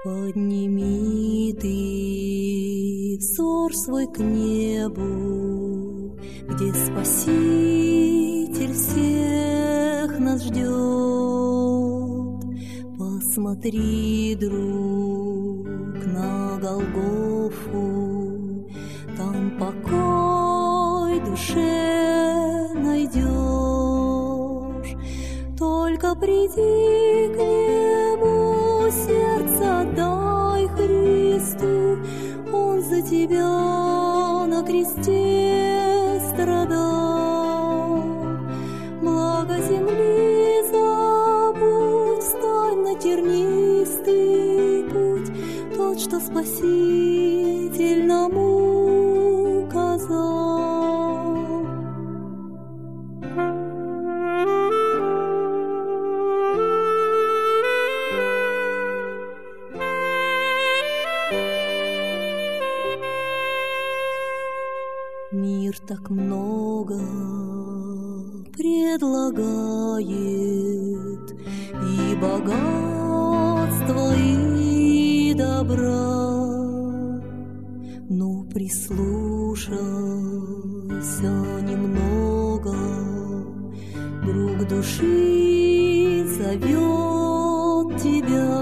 Подними ты взор свой к небу, где Спаситель всех нас ждет. Посмотри, друг, на Голгофу, там покой душе найдешь. Только приди к нему, сердце дай Христу, он за тебя на кресте страдал. Благо земли забудь, встань на тернистый путь, тот, что Спаситель нам указал. Мир так много предлагает и богатства, и добра, но прислушайся немного, друг души зовет тебя.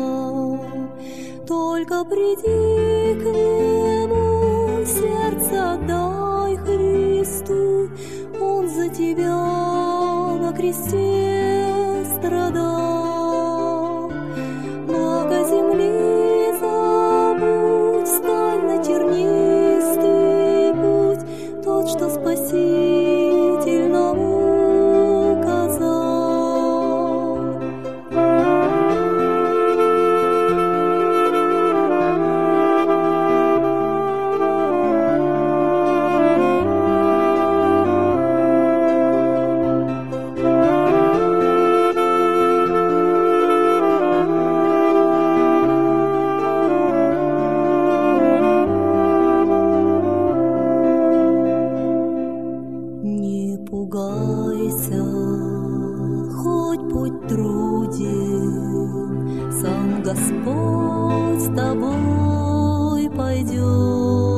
Только приди к нему, сердце дай Христу, он за тебя на кресте страдал. Благо земли забудь, встань на тернистый путь, тот, что Спаситель нам указал. Не пугайся, хоть путь труден, сам Господь с тобой пойдет.